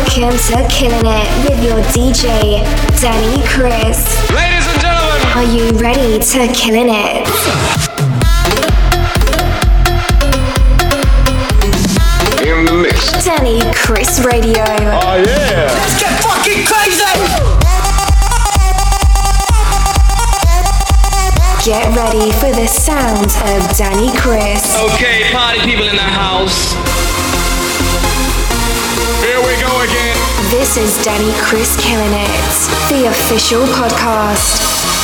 Welcome to Killing It with your DJ, Danny Chris. Ladies and gentlemen, are you ready to Killing It? In the mix. Danny Chris Radio. Oh yeah. Let's get fucking crazy. Get ready for the sounds of Danny Chris. Okay, party people in the house. Here we go again. This is Danny Chris Killing It, the official podcast.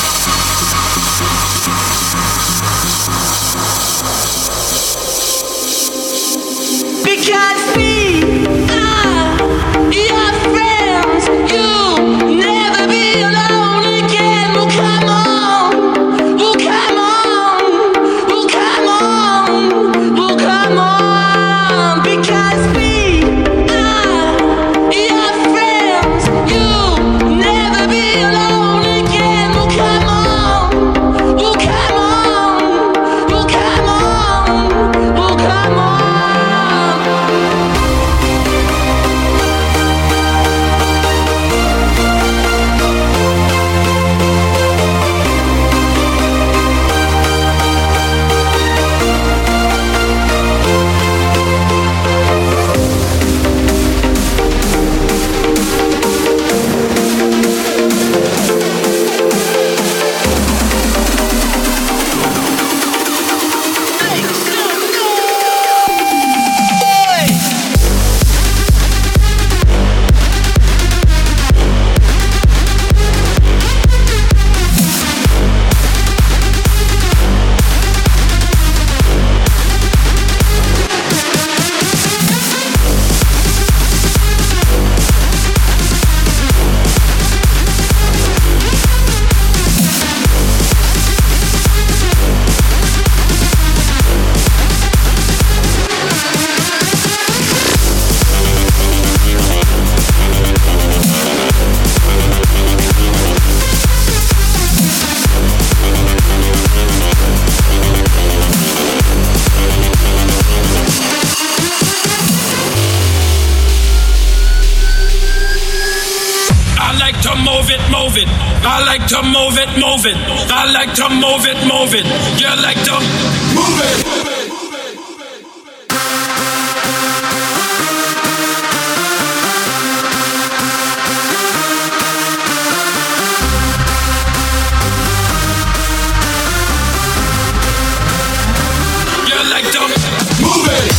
Because we are your friends. You'll never be alone again. Well, come on. Well, come on. Well, come on. Well, come on. Because we are your friends. You'll never be alone again. Well, come on. Well, come on. Well, come on. Well, come on. I like to move it, move it. I like to move it, move it. You like to move it. You like to move it.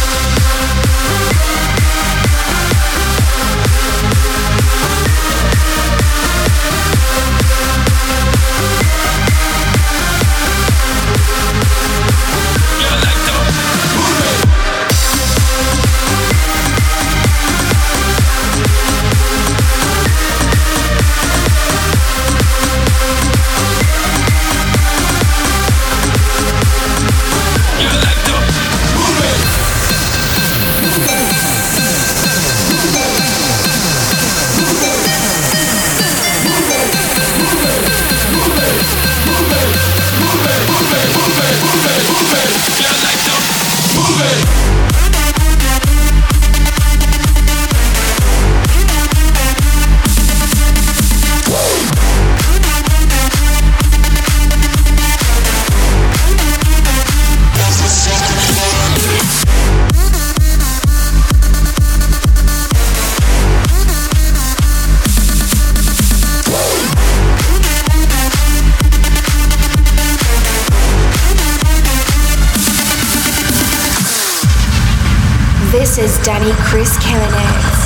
This is Danny Chris Killing It.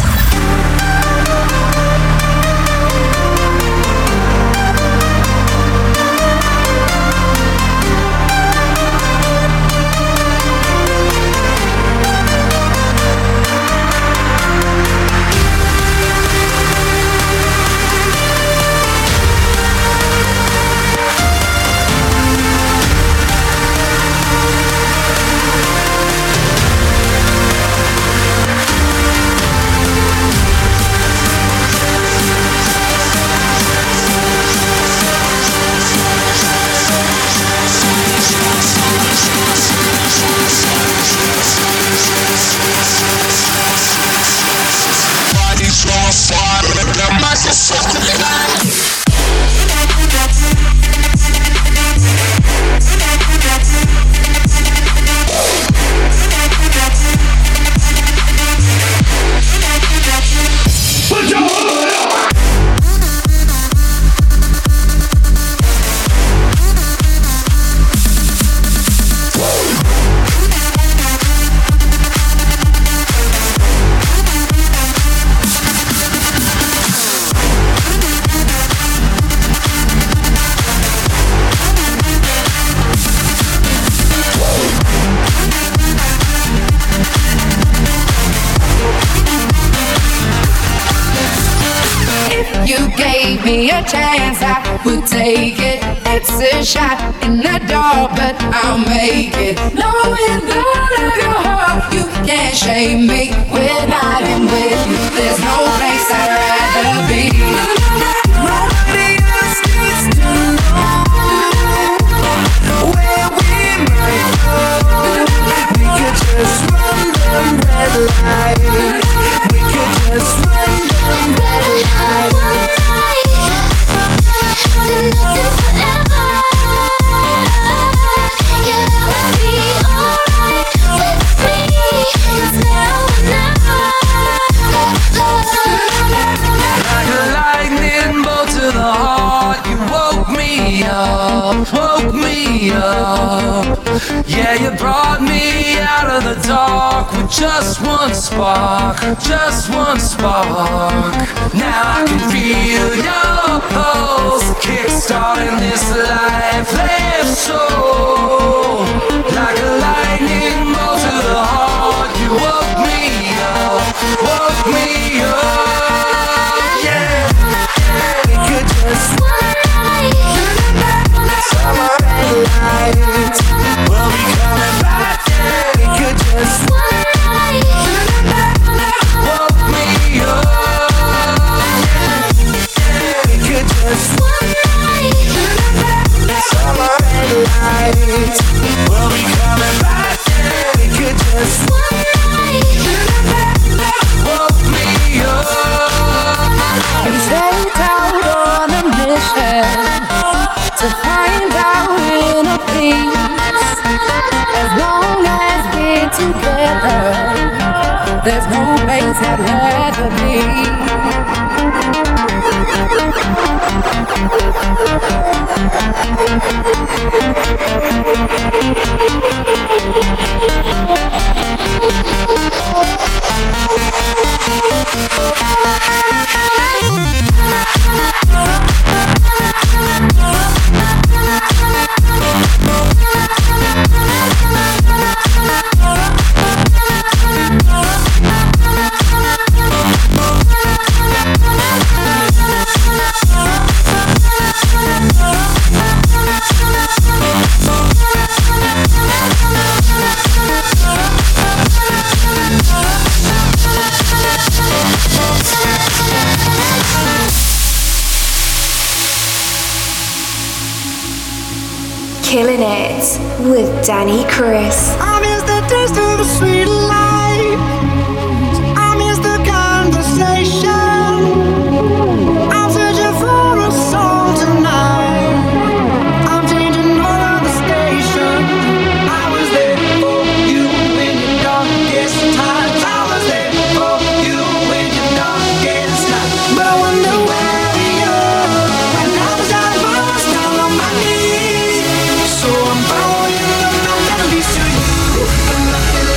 me a chance, I would take it. It's a shot in the dark, but I'll make it. Knowing that your heart, you can't shame me. When I am with you, there's no place I'd rather be. Nobody else needs to know where we might go. We could just run them red lights. We could just run them red lights. Nothing forever. Yeah, that would be alright with me. It's now or never. Like a lightning bolt to the heart, you woke me up. Yeah, you brought me out of the dark with just one spark. Now I can feel your pulse, kickstarting this lifeless soul. Like a lightning bolt to the heart, you woke me up, yeah. We could just summer red lights. We'll be coming back, yeah. We could just woke me up, yeah. We could just summer red lights. We'll be coming back, yeah. We could just woke me up. We set out on a mission to find our inner peace. As long as we're together, there's no place I'd rather be. Killing It with Danny Chris. I miss the taste of the sweet life. I miss the conversation. I'm searching for a song tonight. I'm changing all of the station. I was there for you in your darkest times. I was there for you in your darkest times. But I wonder where we are. When I was down on my knees. So I'm following the melodies to you.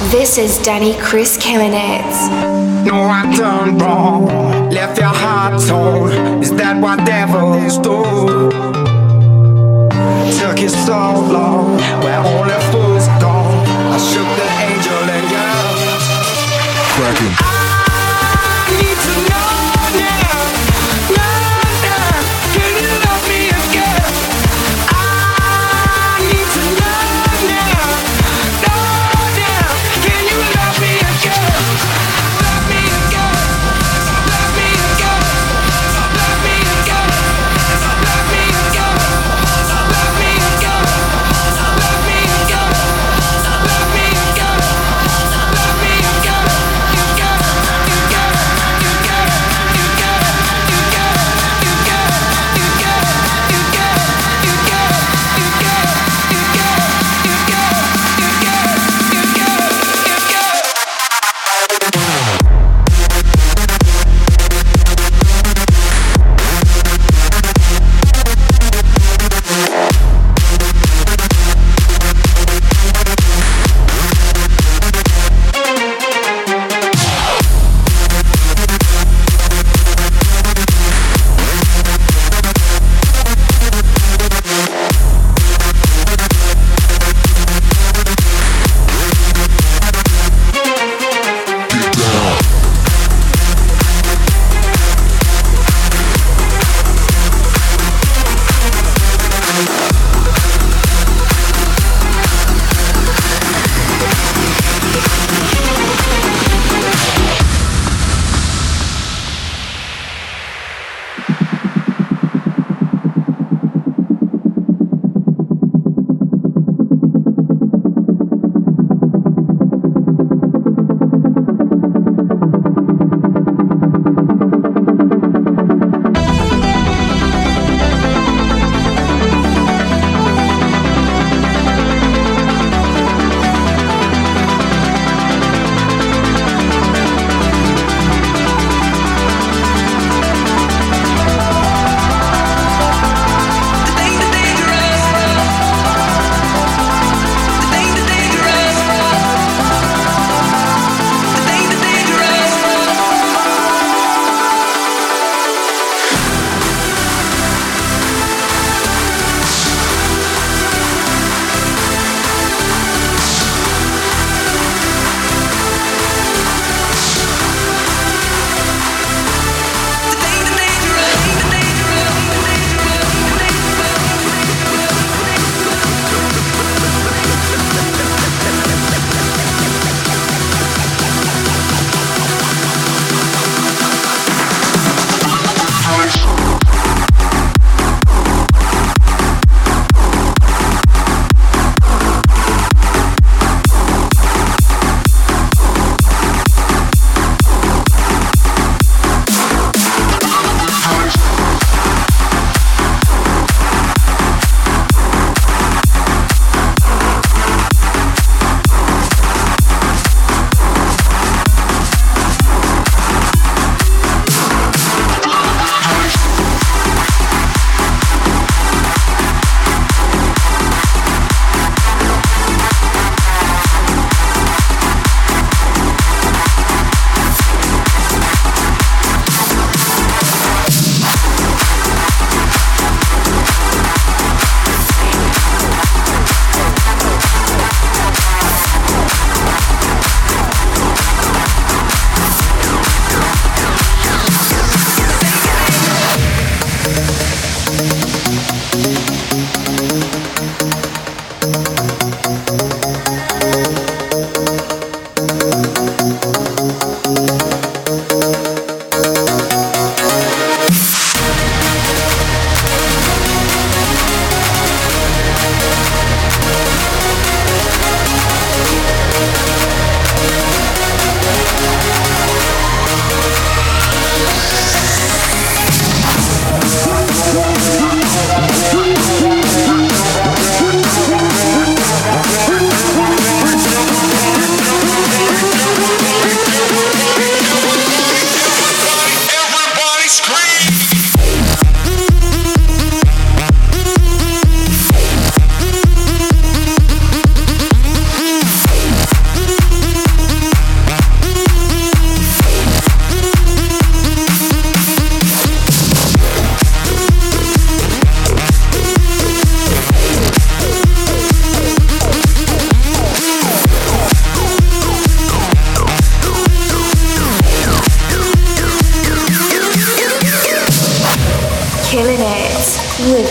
This is Danny Chris killing it. No, I done wrong, left your heart torn. Is that what devils do? Took you so long, where only fools gone. I shook the angel and you. Cracking. I need to know now, now, can you love me again? I need to know now, can you love me again? Love me again, love me again, love me again, love me again, love me again, love me again.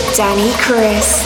Danny Chris.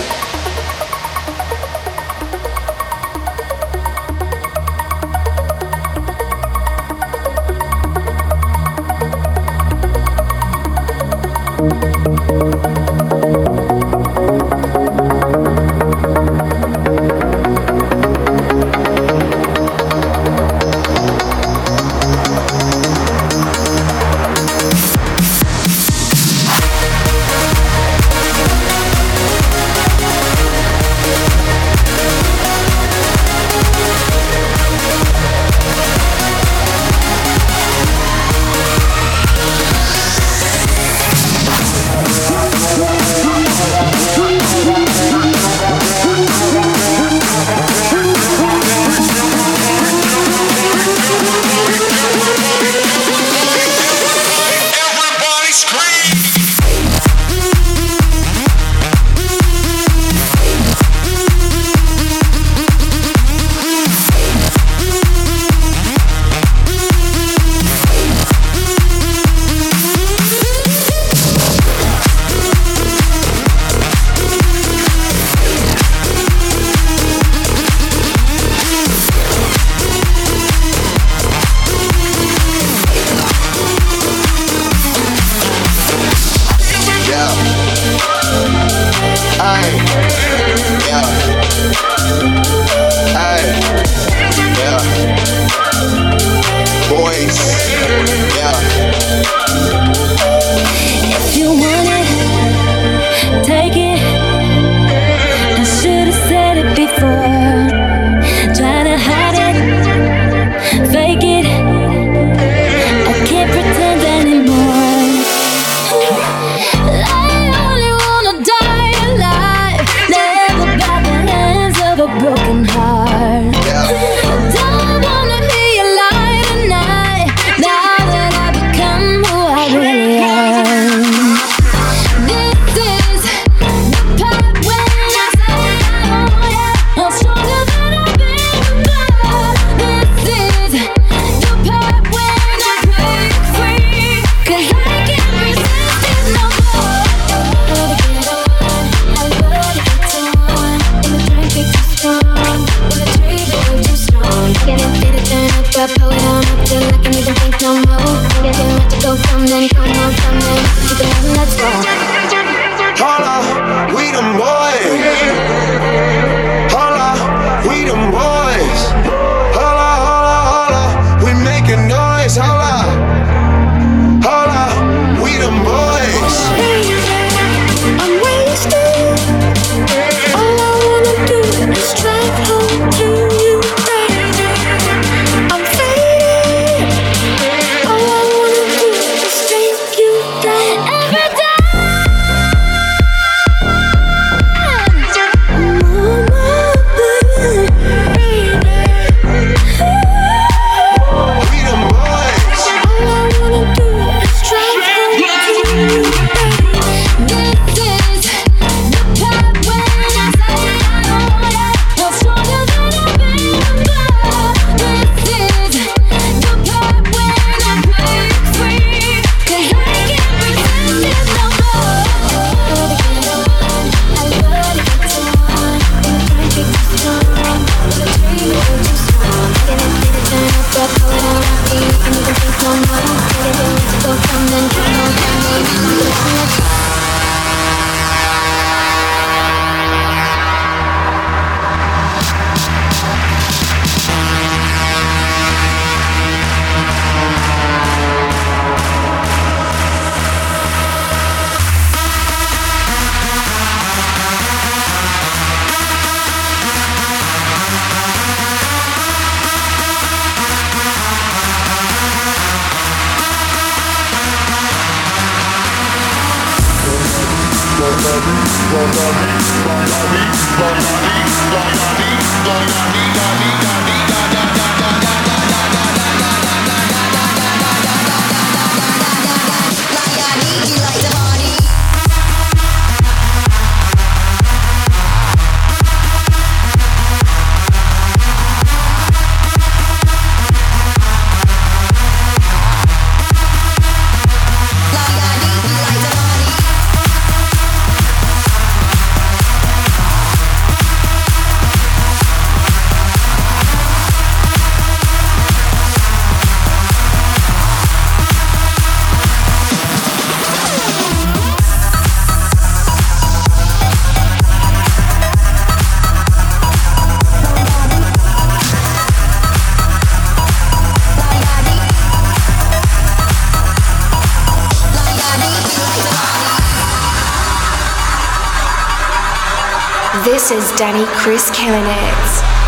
This is Danny Chris killing it.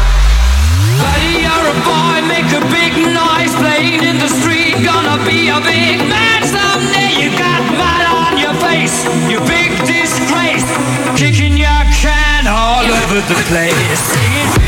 Buddy, you're a boy, make a big noise, playing in the street, gonna be a big man someday. You got mud on your face, you big disgrace, kicking your can all over the place, singing.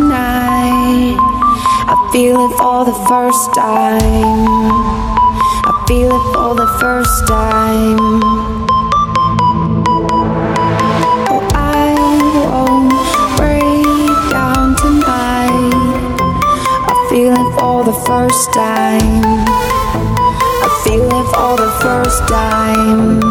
feel it for the first time. I feel it for the first time. Oh, I won't break down tonight. I feel it for the first time. I feel it for the first time.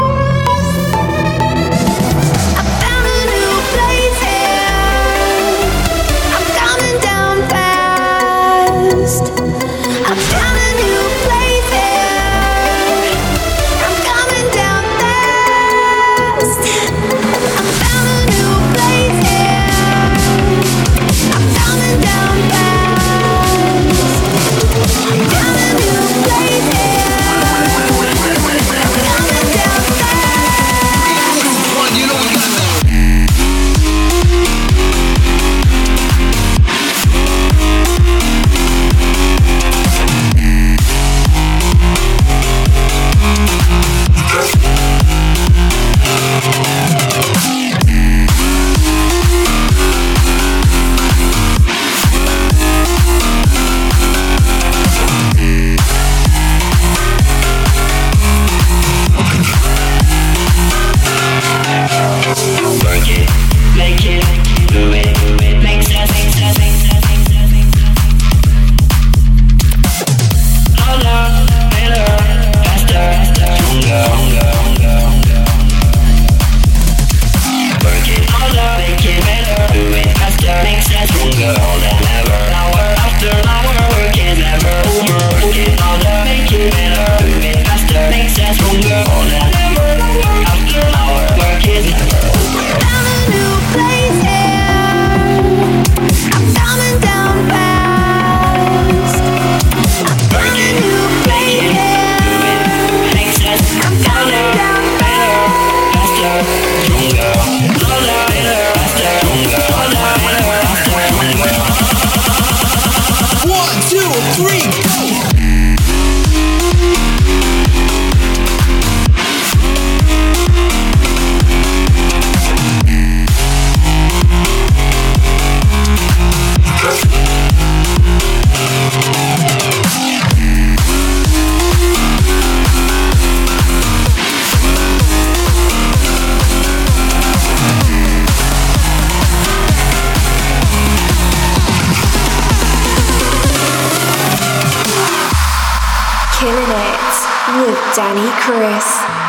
Danny Chris.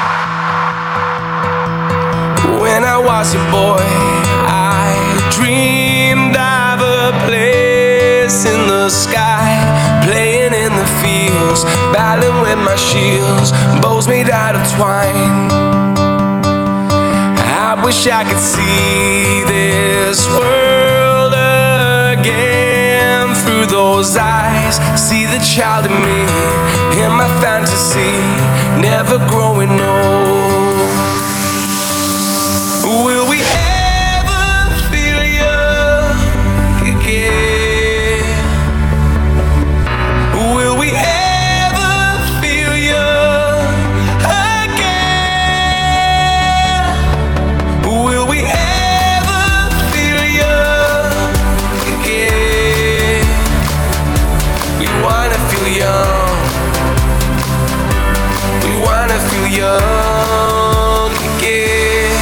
When I was a boy, I dreamed of a place in the sky, playing in the fields, battling with my shields, bows made out of twine. I wish I could see this world again through those eyes, see the child in me, in my fantasy, never growing old. Will we ever feel young again? Will we ever feel young again? Will we ever feel young again? We wanna feel young. We wanna feel young again.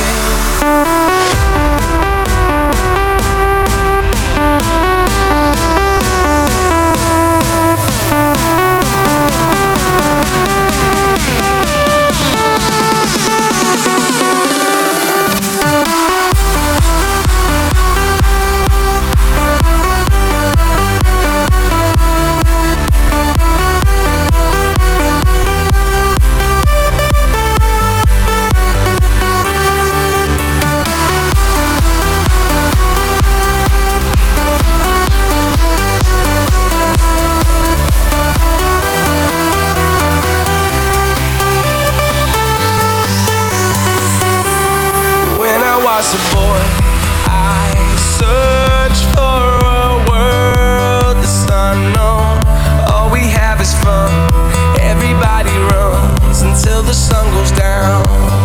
As a boy, I search for a world that's unknown. All we have is fun. Everybody runs until the sun goes down.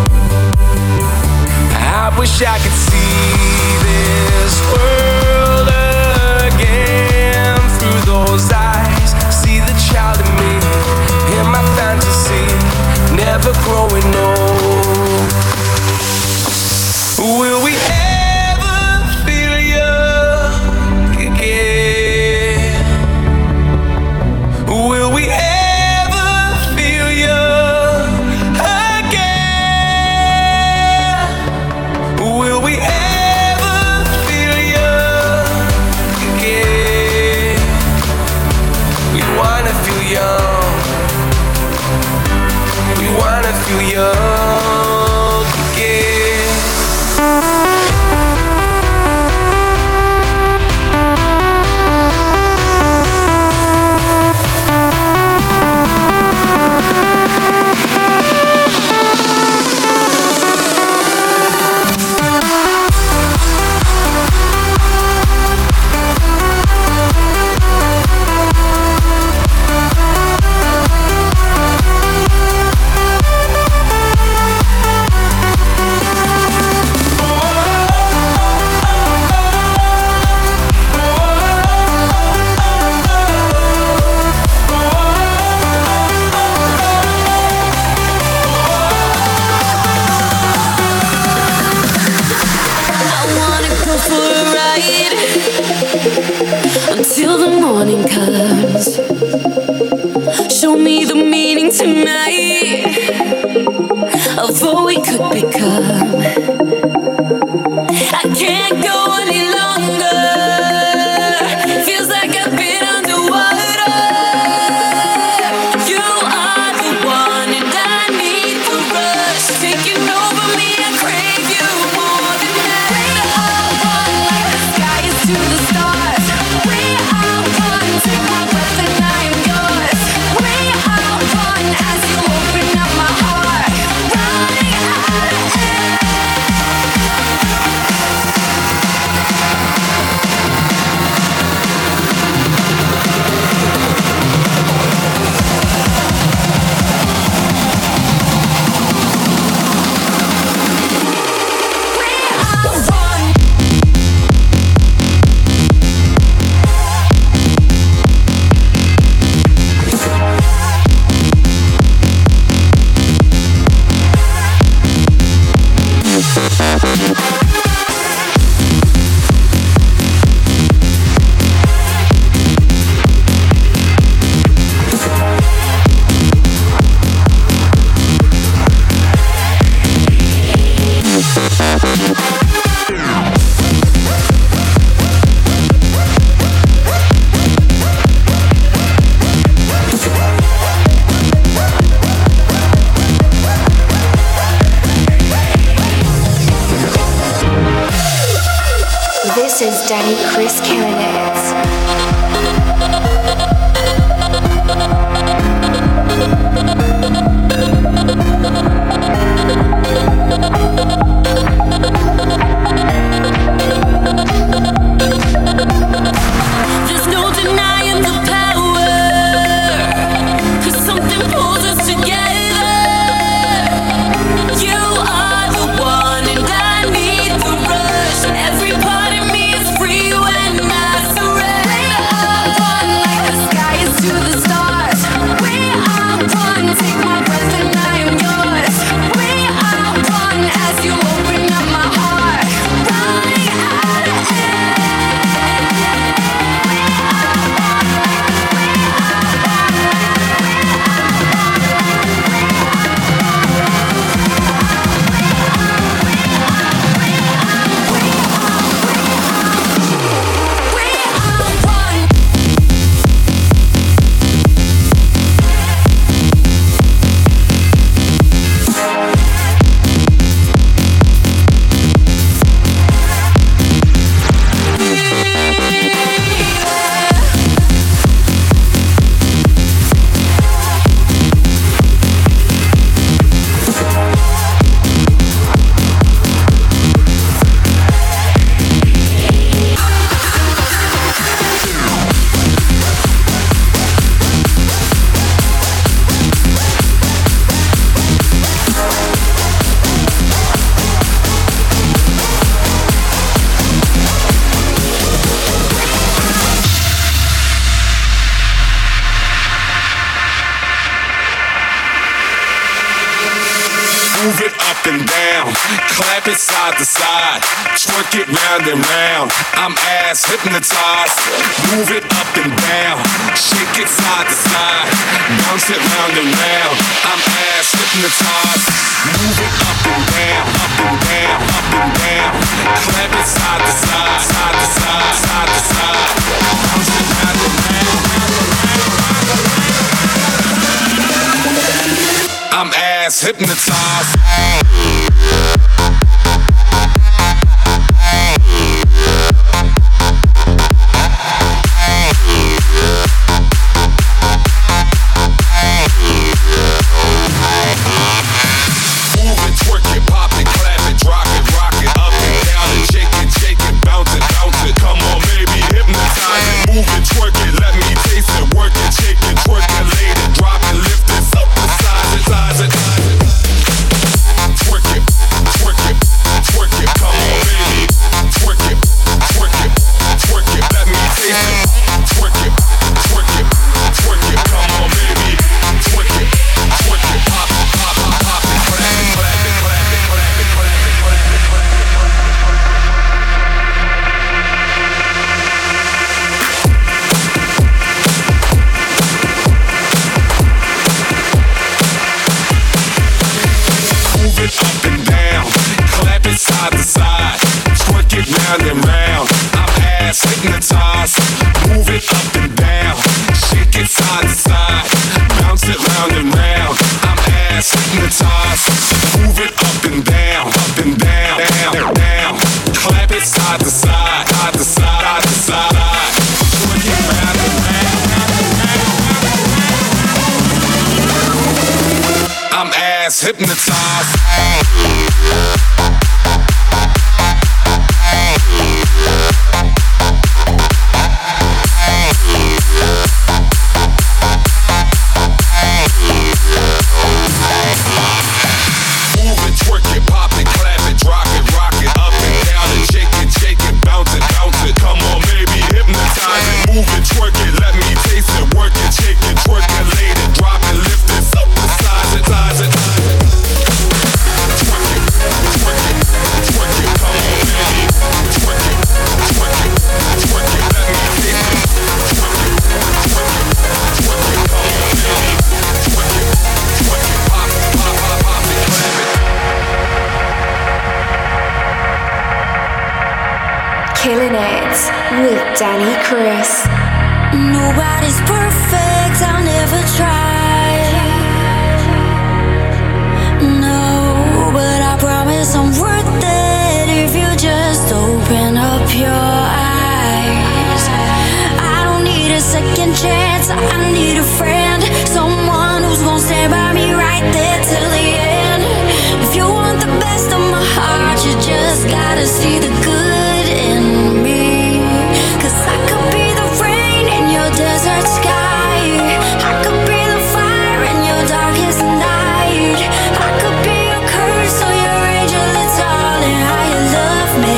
I wish I could see this world again through those eyes. See the child in me, in my fantasy. young again. Until the morning comes, show me the meaning tonight of what we could become. I can't go any longer. Feels like I've been underwater. You are the one and I need the rush taking over me. I crave you more than ever. We are one like the sky is to the stars. We are one, take my breath and I am yours. We are one as you open up my heart. Running out of air. This is Danny Chris killing it. There's no denying the power, 'cause something pulls us together. You are the one and I need the rush. Every part of me is free when I surrender. We are one like the sky is to the stars. We are one, take my breath and I am yours. We are one as you open up my heart. Running out of air. Move it up and down, clap it side to side, twerk it round and round. I'm ass hypnotized. Move it up and down, shake it side to side, bounce it round and round. I'm ass hypnotized. Move it up and down, up and down, up and down. Clap it side to side, side to side, side to side, bounce it round and round, round and round, round and round. I'm ass ass hypnotized. Hypnotized. Killing It with Danny Chris. Nobody's perfect, I'll never try. No, but I promise I'm worth it if you just open up your eyes. I don't need a second chance, I need a friend, someone who's gonna stand by me right there till the end. If you want the best of my heart, you just gotta see the good in me. 'Cause I could be the rain in your desert sky, I could be the fire in your darkest night, I could be your curse or your angel, it's all in how you love me.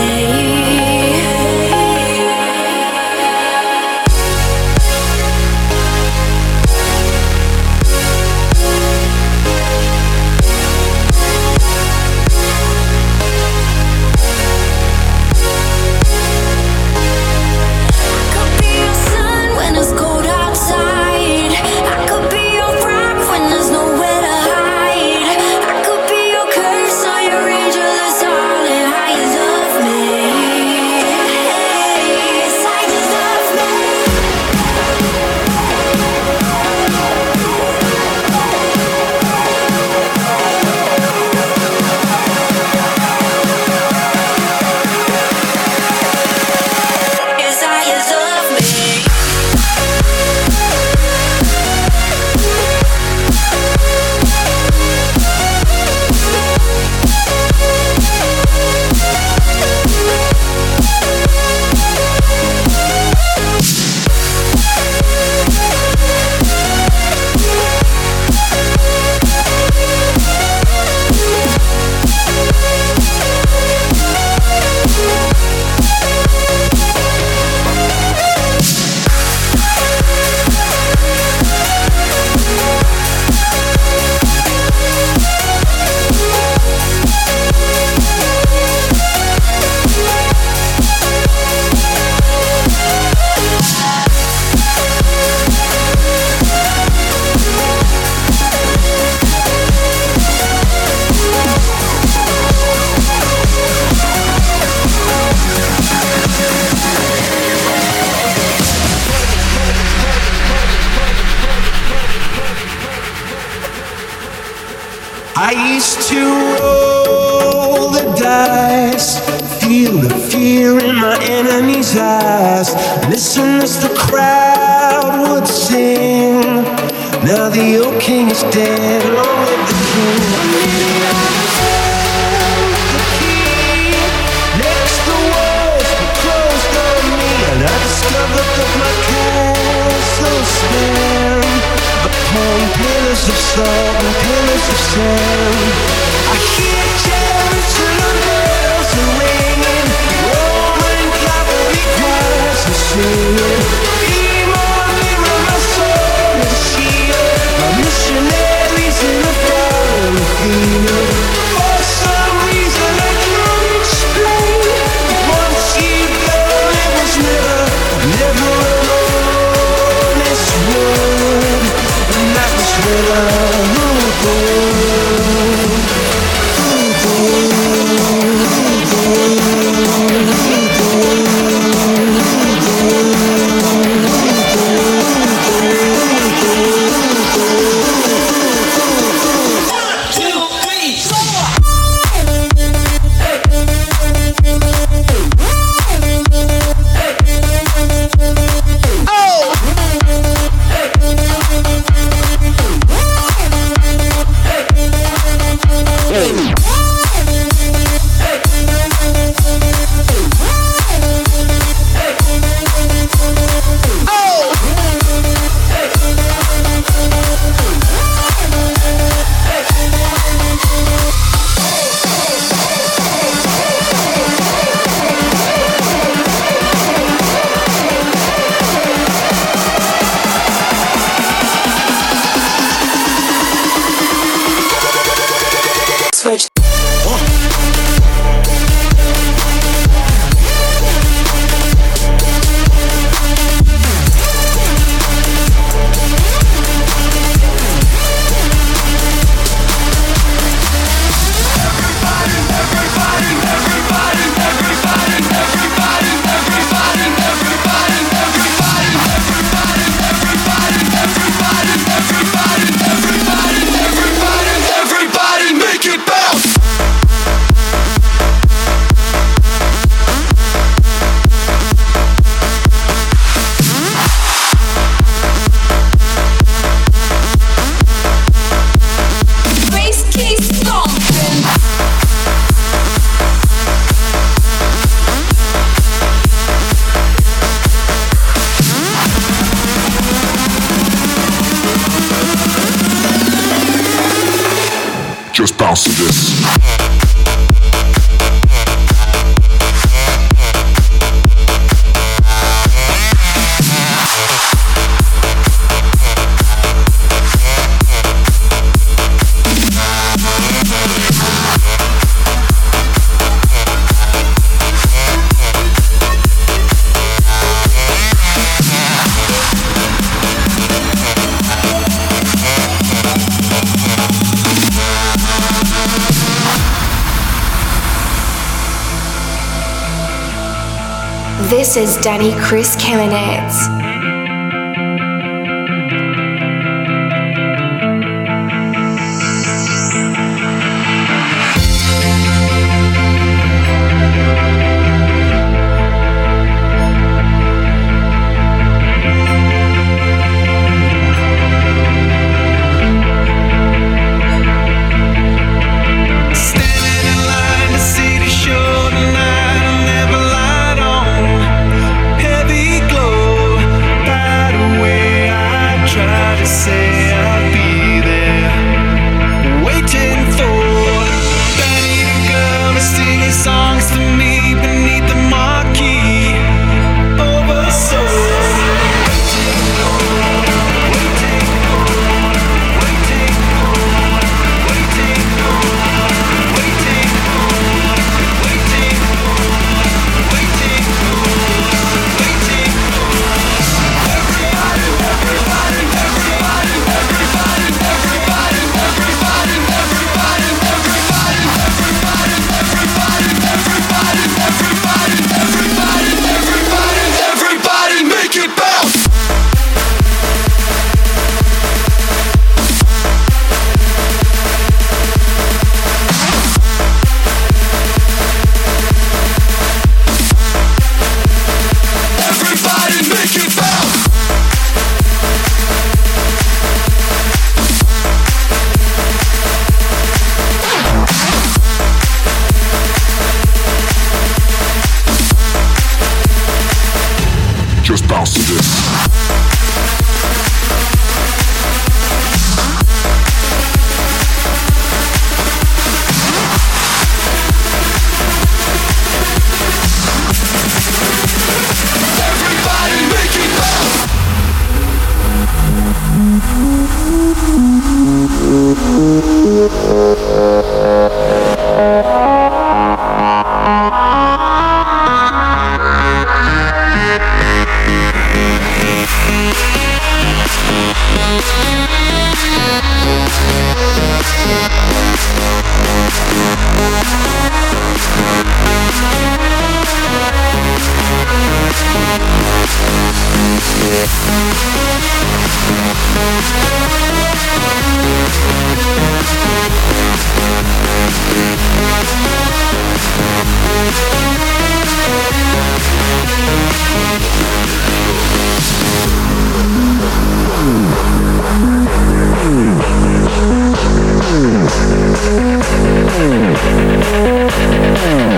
feel the fear in my enemy's eyes. Listen as the crowd would sing. Now the old king is dead, along with the king. The key next the walls were closed on me, and I discovered that my castle stand upon pillars of salt and pillars of sand. I hear Jerusalem bells are ringing, Roman cavalry choirs are singing. Be more nearer my soul and shield, my missionaries in the foreign field. For some reason I can't explain, once you go it was never alone. This world, and that was when I ruled the world. Just bounce to this. This is Danny Chris killing it. Heavy glow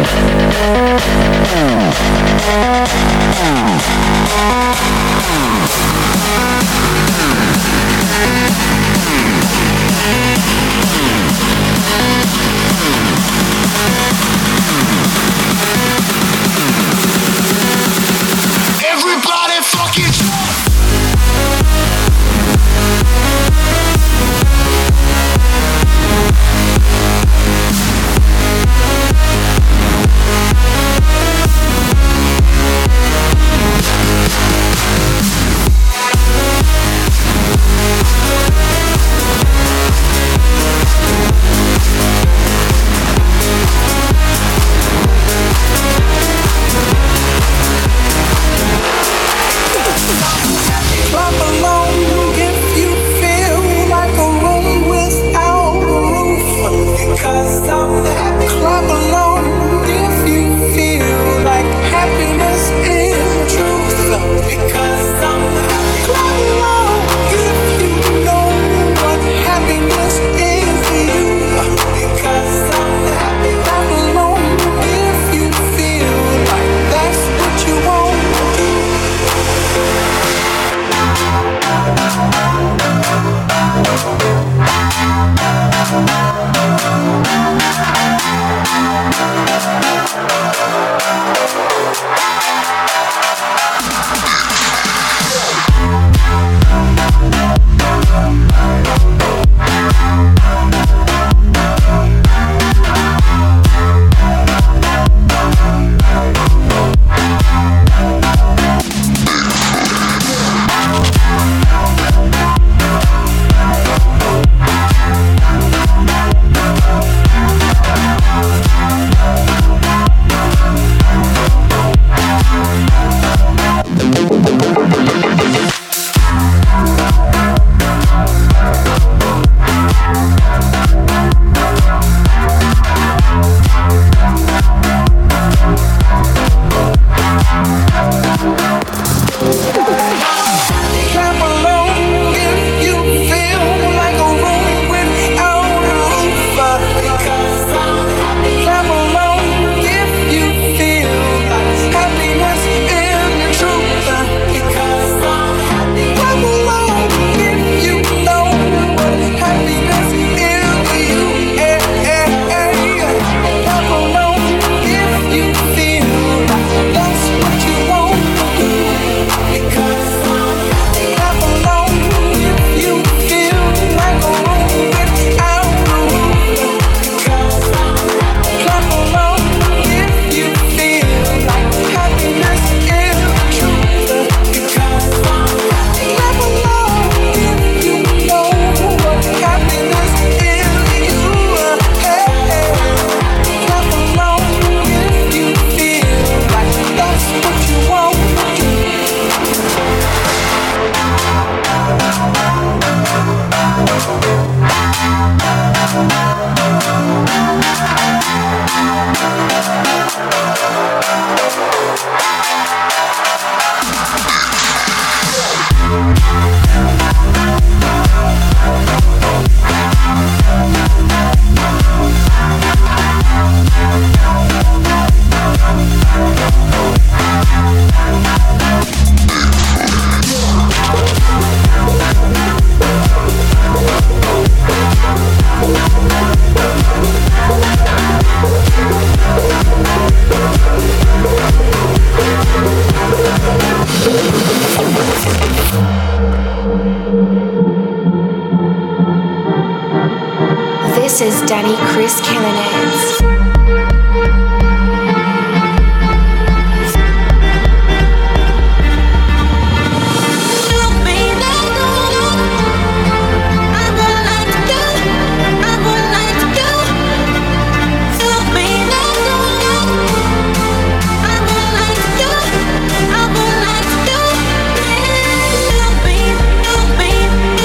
This is Danny Chris killing it.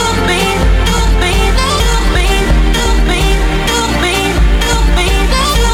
Baby,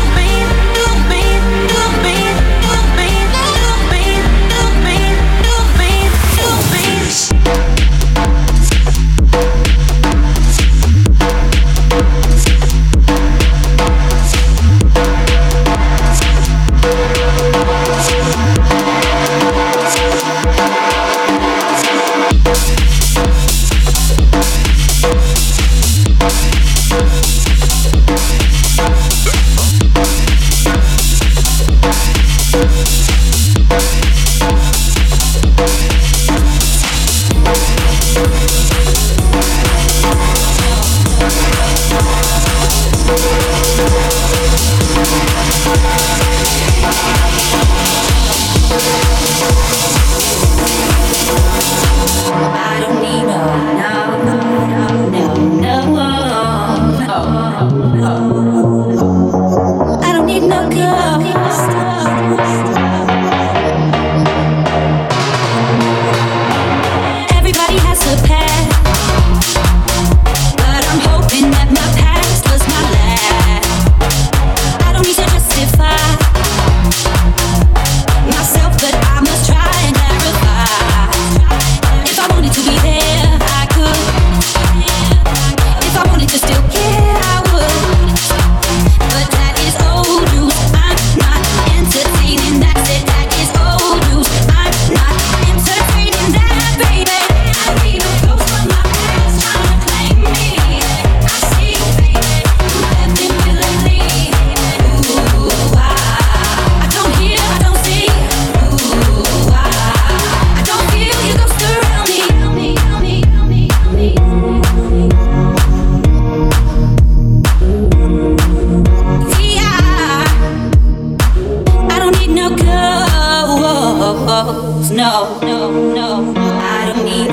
I don't need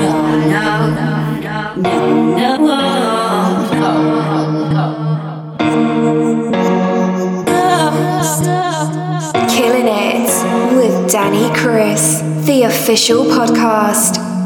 Killing It with Danny Chris, the official podcast.